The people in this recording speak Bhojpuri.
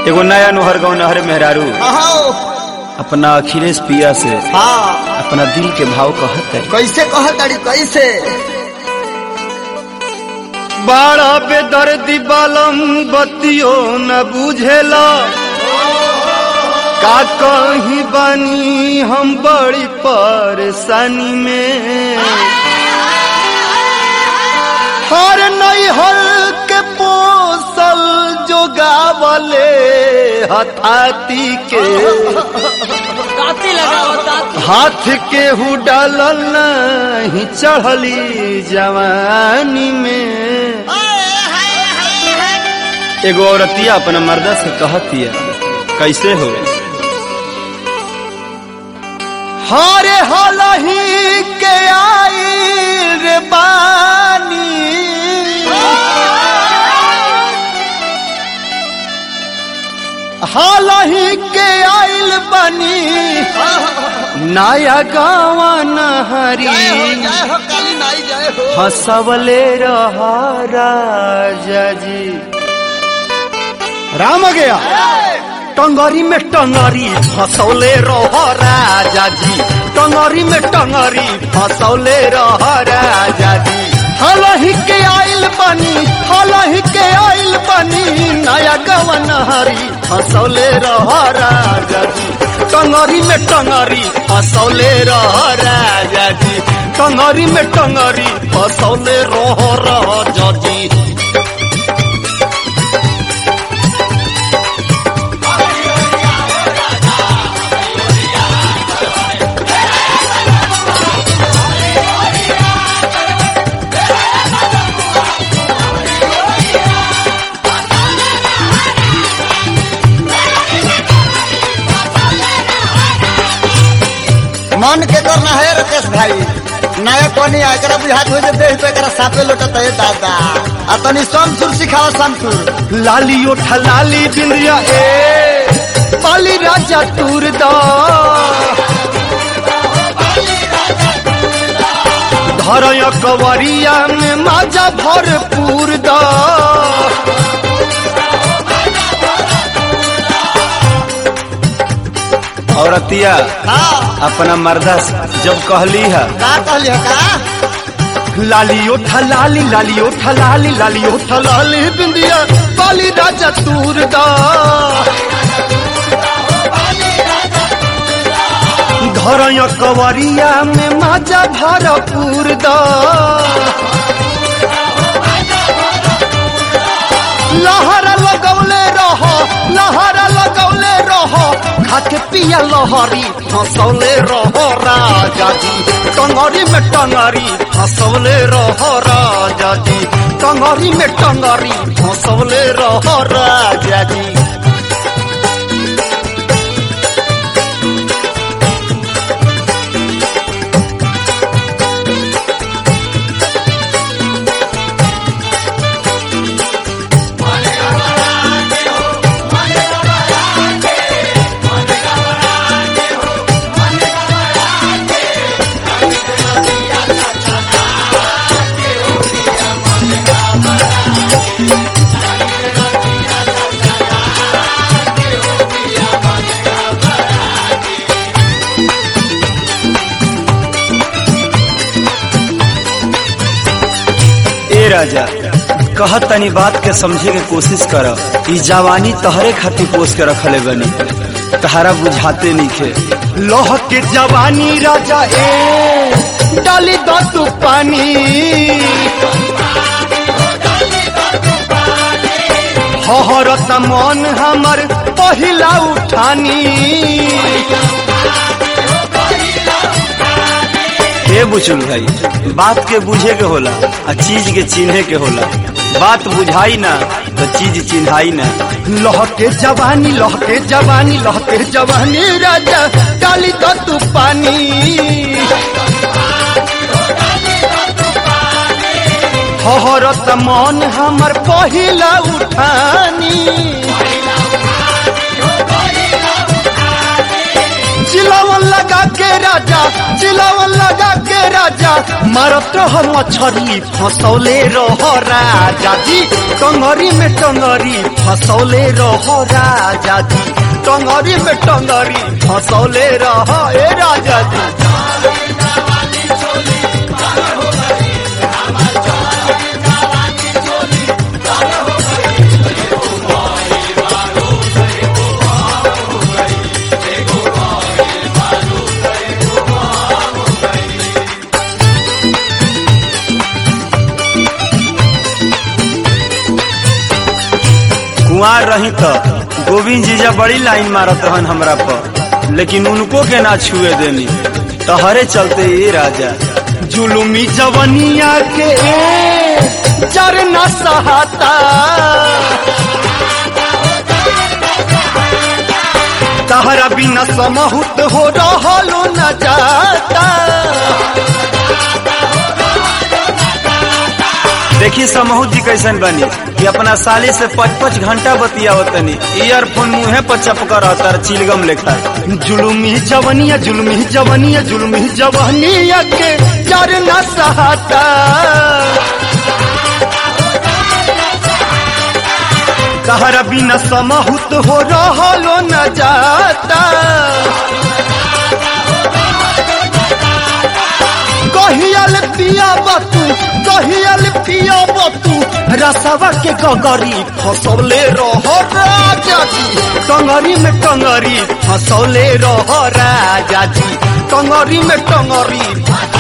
एगो नया नोहर गाँव नहर मेहरारू अपना अखिलेश पिया से अपना दिल के भाव कहत है। कैसे कहताड़ी कैसे? बड़ा बेदर्दी बालम बतियो न बुझेला का कहीं बनी हम बड़ी परेशानी में। हर नई हर के पोसल जो गावले हथाती के हाथ के हु डालल नहीं चढ़ली जवानी में। एगो औरतिया अपना मर्दा से कहतिया कैसे हो? हरे हलही के आई रे बानी हालही के आइल बनी नया गावा नहरी हंसवले रहा राजा जी। राम आ गया टंगरी में टंगरी फसौले रह राजा जी, टंगरी में टंगरी फसौले रह राजा जी। हलही के आइल बनी हलही के आइल बनी नया गवन हरी फसौले रह राजा जी, टंगरी में टंगरी फसौले रह राजा जी, टंगरी में टंगरी फसौले रह राजा जी। मन के करना है राकेश भाई नया कोनी एकरा बुझात हो जे देह पे एकरा सापे लोटत है दादा आ तनी समसुर सिखाओ समसुर। लाली ओठा लाली बिंदिया ए पाली राजा तूर दा धरय कवरिया में माजा भरपूर दा। औरतिया अपना मर्दा जब कहली है लाली ओठा लाली लाली ओठा लाली लाली ओठा लाली बिंदिया पाली राजा तूर दा धरय कवरिया में माजा भरपूर दा। लहरा लगौले रहो लहरा लगौले रहो खाके पिया लहरी हंसौले रहो राजा जी, टंगरी में टंगरी हंसौले रहो राजा जी, टंगरी में टंगरी हंसौले रहो राजा जी। राजा कहत तनी बात के समझे के कोशिश कर। ई जवानी तहरे खातिर पोस के रखले बनी तहारा बुझाते नइखे। लोह के जवानी राजा ए डाली दो तू पानी हहरत मन हमर पहिला उठानी। हे बुचुल भाई बात के बुझे के होला आ चीज के चिन्हे के होला। बात बुझाई ना तो चीज चिन्हाई ना। लहके जवानी लहके जवानी लहके जवानी राजा डाली दो तू पानी हहरत मन हमर पहिला उठानी। चिलावन लगा के राजा चिलावन लगा के राजा मारत रह मछरी फसौले रह राजा जी टंगरी में टंगरी फसौले रह राजा जी टंगरी में टंगरी फसौले रह ए राजा जी। कुआर रही तो गोविंद जीजा बड़ी लाइन मारत रहन हमरा पर, लेकिन उनको के ना छुए देनी तहरे चलते ये राजा। जुलुमी जवनिया के जर न सहाता तहरा बिना समहुत हो रहलो न जाता। देखी समूह जी कैसन बनी कि अपना साली से 5-5 घंटा बतियावतनी, ईयरफोन मुँहे पर चपका रहता चिलगम लेखा। जुलुमी जवनिया जुलुमी जवनिया जुलुमी जवनिया के जर न सहाता तहरा बिना समहुत हो रहलो न जाता। कहियल पिया बतू रसवा के गगरी फसौले रह राजा जी टंगरी में टंगरी फसौले रह राजा जी टंगरी में टंगरी